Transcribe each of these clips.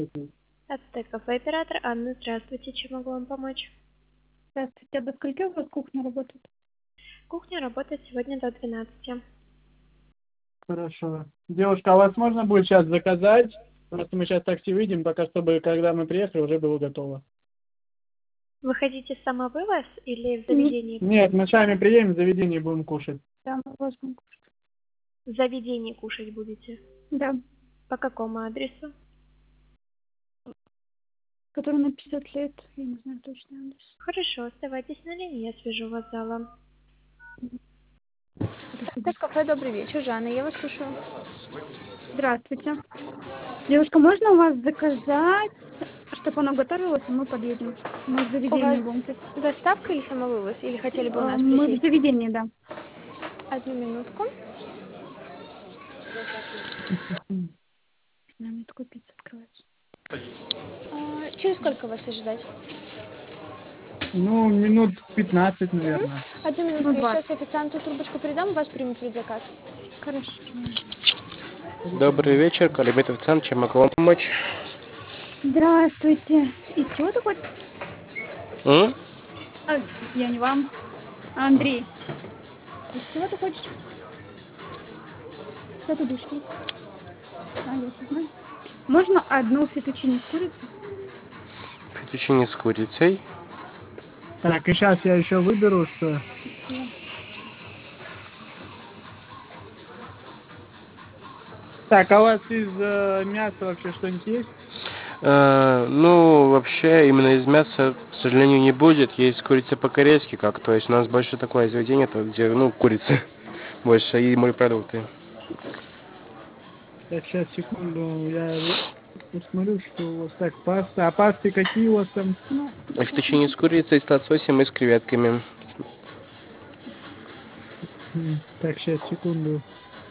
Это кафе оператор Анна. Здравствуйте, чем могу вам помочь? Здравствуйте, а до скольки у вас кухня работает? Кухня работает сегодня до 12. Хорошо. Девушка, а вас можно будет сейчас заказать? Просто мы сейчас такси выйдем, пока чтобы, когда мы приехали, уже было готово. Вы хотите самовывоз или в заведении? Нет, мы сами приедем, в заведении будем кушать. Да, мы возьмем. В заведении кушать будете? Да, По какому адресу? который на 50 лет, я не знаю точно адрес. Хорошо, оставайтесь на линии, я свяжу вас с залом. Это кафе «Добрый вечер», Жанна, я вас слушаю. Здравствуйте. Девушка, можно у вас заказать, чтобы оно готовилось, и мы подъедем? Мы в У заведении вас будем. доставка или самовывоз? Или хотели бы у нас Мы в присесть? заведении, да. Одну минутку. Нам такой пицца открывается. Через сколько вас ожидать? Ну, минут 15, наверное. Одну минутку, Ну, я 20. сейчас официанту трубочку передам, вас примет предзаказ. Хорошо. Добрый вечер, Калибет официант, чем могу вам помочь? Здравствуйте. И чего ты хочешь? М? Я не вам. Андрей. Из чего ты хочешь? Что ты будешь пить? Я не знаю. Можно одну фетучини с курицей? Фетучини с курицей. Так, и сейчас я еще выберу, что... Так, а у вас из мяса вообще что-нибудь есть? Ну, вообще, именно из мяса, к сожалению, не будет. Есть курица по-корейски, как, то есть у нас больше такое заведение, то, где, ну, курица больше и морепродукты. Так, сейчас, секунду, я посмотрю, что у вас. Так, паста. А пасты какие у вас там? Фетучини с курицей, с лососем и с креветками. Так, сейчас, секунду.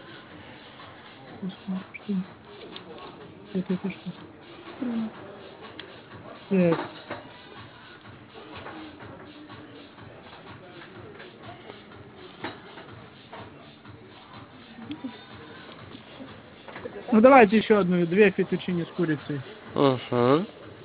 Это что? Так. Ну давайте еще одну, две фетучини с курицей. Угу.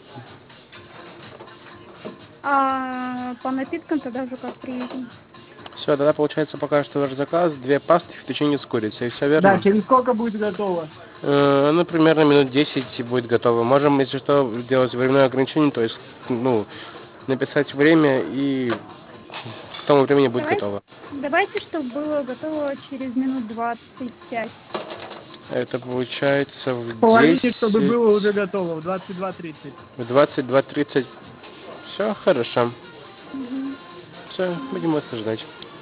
А по напиткам тогда уже как приедем? Все, тогда получается пока что ваш заказ, две пасты, фетучини с курицей, все Да, верно? через сколько будет готово? Ну, примерно минут 10 будет готово. Можем, если что, сделать временное ограничение, то есть, ну, написать время, и к тому времени будет готово. Давайте, чтобы было готово через минут 25. Это получается в Половине, 10, чтобы было уже готово, в 22:30. в 22:30. Все хорошо. Все, будем вас ждать.